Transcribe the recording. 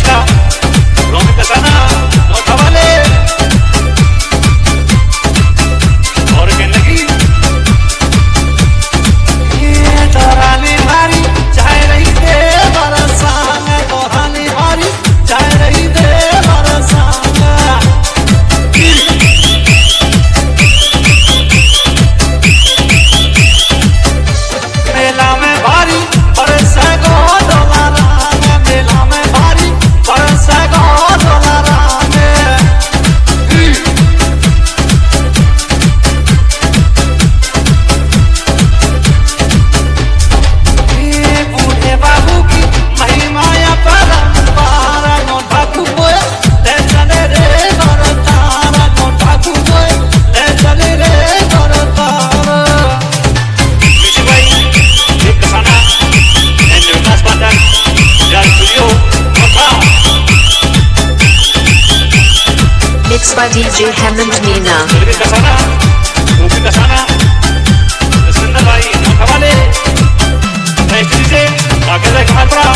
का रोमिंग कसाना नौथा वाले और कहने लगी ये दोरानी भारी चाह रही दे बरसांग दोरानी भारी चाह रही दे बरसांग मेला में भारी बरसा गो डोलारा मेला में भारी बरसा गो डोलारा ये बूढ़े बाबू की महिमाया परंपार नो ठाकू बोए ले चले रे बरतार नो ठाकू बोए ले चले रे बरतार एक कसाना एंड विकास पाठक यार studio Nautha Mixed by DJ Hemant Meena. Roaming Kasana roaming Kasana Sundar भाई नौथा वाले से आगे से कहाँ पड़ा